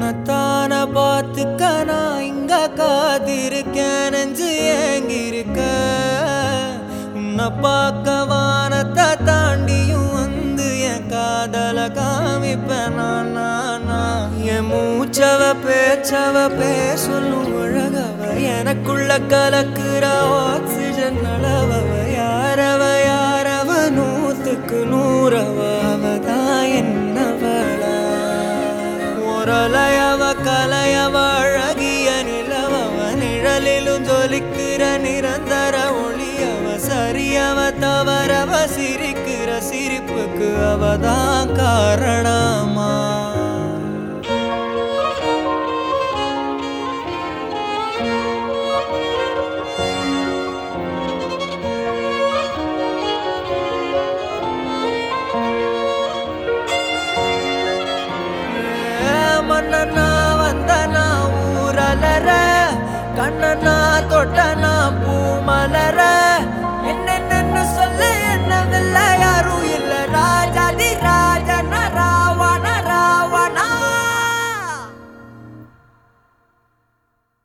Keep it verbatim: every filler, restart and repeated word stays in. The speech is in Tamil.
உன்னத்தான பார்த்துக்க நான் இங்க காத்திருக்கேன் நெஞ்சு ஏங்கிருக்க உன்னை பார்க்க வானத்தை தாண்டியும் வந்து என் காதல காமிப்பேன் நான் நானா என் மூச்சவ பேச்சவ பேசலும் அழகவ எனக்குள்ள கலக்குற ஆக்சிஜன் அளவவ யாரவ யாரவ நூத்துக்கு நூறவ அவதான் என்னவளா ஒரலையவ கலையவ அழகிய நிலவவ நிழலிலும் ஜொலிக்கிற நிரந்தர ஒளியவ சரியவ தவறவ சிரிக்கிற சிரிப்புக்கு அவதான் காரணமா மன்னனா வந்தனா ஊரலர கண்ணனா தொட்டனா பூ மலர